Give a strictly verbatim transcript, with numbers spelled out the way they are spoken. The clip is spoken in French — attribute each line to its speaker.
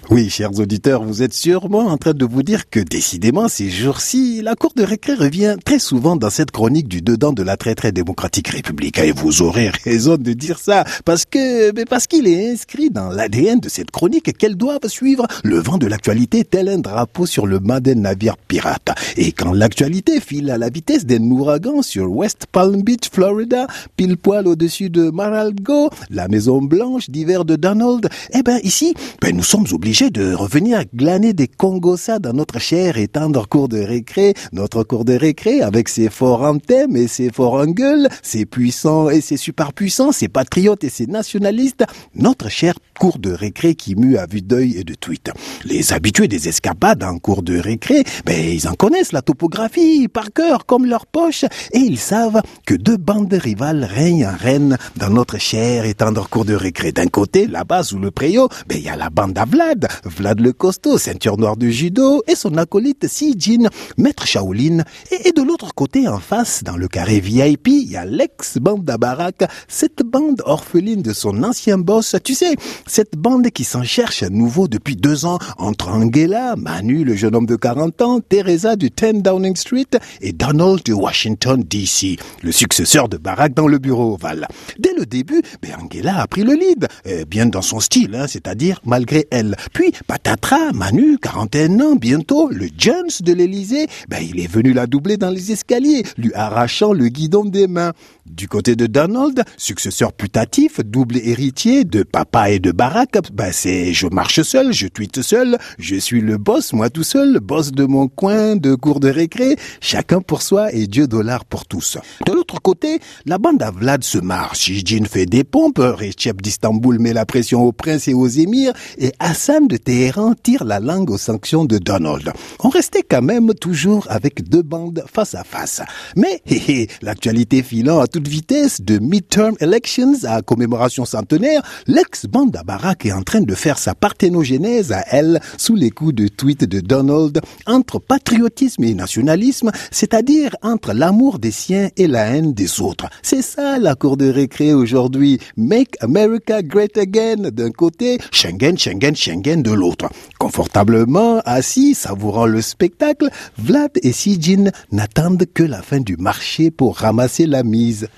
Speaker 1: Oui, chers auditeurs, vous êtes sûrement en train de vous dire que décidément, ces jours-ci, la cour de récré revient très souvent dans cette chronique du dedans de la très très démocratique république. Et vous aurez raison de dire ça, parce que, mais parce qu'il est inscrit dans l'A D N de cette chronique qu'elle doit suivre le vent de l'actualité tel un drapeau sur le mât d'un navire pirate. Et quand l'actualité file à la vitesse d'un ouragan sur West Palm Beach, Florida, pile poil au-dessus de Mar-a-Lago, la Maison Blanche d'hiver de Donald, eh ben ici, ben nous sommes obligés de revenir glaner des congosas dans notre cher et tendre cour de récré, notre cour de récré avec ses forts en thème et ses forts en gueule, ses puissants et ses super puissants, ses patriotes et ses nationalistes, notre cher cour de récré qui mue à vue d'œil et de tweet. Les habitués des escapades en cour de récré, ben ils en connaissent la topographie par cœur comme leur poche et ils savent que deux bandes rivales règnent en reine dans notre cher et tendre cour de récré. D'un côté, là-bas sous le préau, ben il y a la bande à Vlad, Vlad le costaud, ceinture noire de judo, et son acolyte Si-Jin, maître Shaolin. Et, et de l'autre côté, en face, dans le carré V I P, il y a l'ex-bande à Barack, cette bande orpheline de son ancien boss. Tu sais, cette bande qui s'en cherche à nouveau depuis deux ans entre Angela, Manu, le jeune homme de quarante ans, Teresa du dix Downing Street et Donald de Washington D C, le successeur de Barack dans le bureau ovale. Dès le début, ben Angela a pris le lead, euh, bien dans son style, hein, c'est-à-dire malgré elle. Puis, patatras, Manu, quarante et un ans, bientôt, le Jones de l'Élysée, ben, il est venu la doubler dans les escaliers, lui arrachant le guidon des mains. Du côté de Donald, successeur putatif, double héritier de papa et de Barack, ben, c'est je marche seul, je tweete seul, je suis le boss, moi tout seul, boss de mon coin, de cour de récré, chacun pour soi et Dieu dollar pour tous. De l'autre côté, la bande à Vlad se marre, Si-Jin fait des pompes, Recep d'Istanbul met la pression aux princes et aux émirs, et Hassan de Téhéran tire la langue aux sanctions de Donald. On restait quand même toujours avec deux bandes face à face. Mais, hé hé, l'actualité filant à toute vitesse de midterm elections à commémoration centenaire, l'ex-bande à Barack est en train de faire sa parthénogénèse à elle sous les coups de tweets de Donald entre patriotisme et nationalisme, c'est-à-dire entre l'amour des siens et la haine des autres. C'est ça la cour de récré aujourd'hui. Make America Great Again d'un côté, Schengen, Schengen, Schengen de l'autre. Confortablement assis, savourant le spectacle, Vlad et Si-Jin n'attendent que la fin du marché pour ramasser la mise.